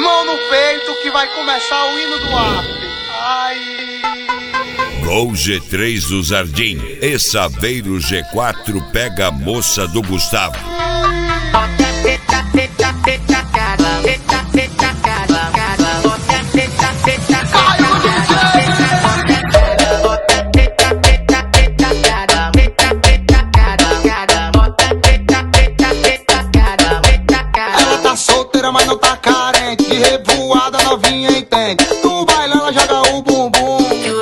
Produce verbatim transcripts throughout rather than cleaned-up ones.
Mão no peito que vai começar o hino do after. Ai. Gol G três do Zardim e Saveiro G quatro pega a moça do Gustavo. Ela tá solteira, mas não tá carente. De revoada novinha entende. No baile ela joga o bumbum.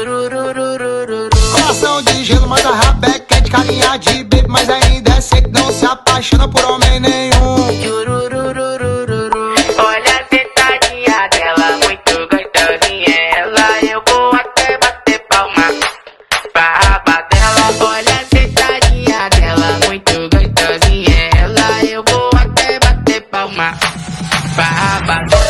Coração de gelo, mas a rabeca é de carinha de baby. Mas ainda é seco, não se apaixona por homem nenhum. Olha a sentadinha dela, muito gostosinha ela. Eu vou até bater palma pra raba dela. Olha a sentadinha dela, muito gostosinha ela. Eu vou até bater palma pra raba dela.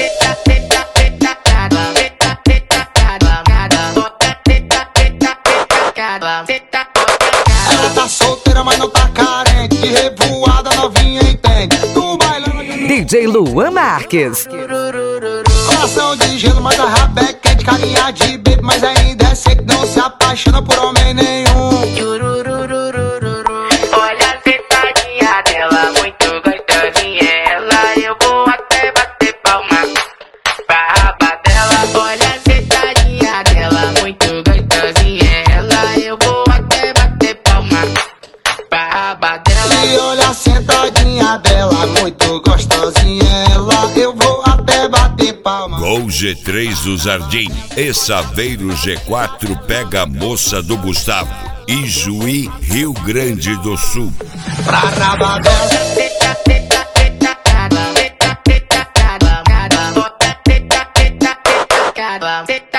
Ela tá solteira, mas não tá carente. De revoada novinha entende. No baile ela joga D J Luan Marques. coração de gelo, mas a rabeca é de carinha de baby. Mas ainda é seco, não se apaixona por homem nenhum. Olha a sentadinha dela, muito gostosinha ela. Eu vou até bater palma pra raba dela. Olha a sentadinha dela, muito gostosinha ela. Eu vou até bater palma pra raba dela. E olha a sentadinha dela, muito gostosinha ela. Eu vou até bater palma. Gol G três do Zardim e Saveiro G quatro pega a moça do Gustavo. Ijuí, Rio Grande do Sul. Pra raba dela. Teta,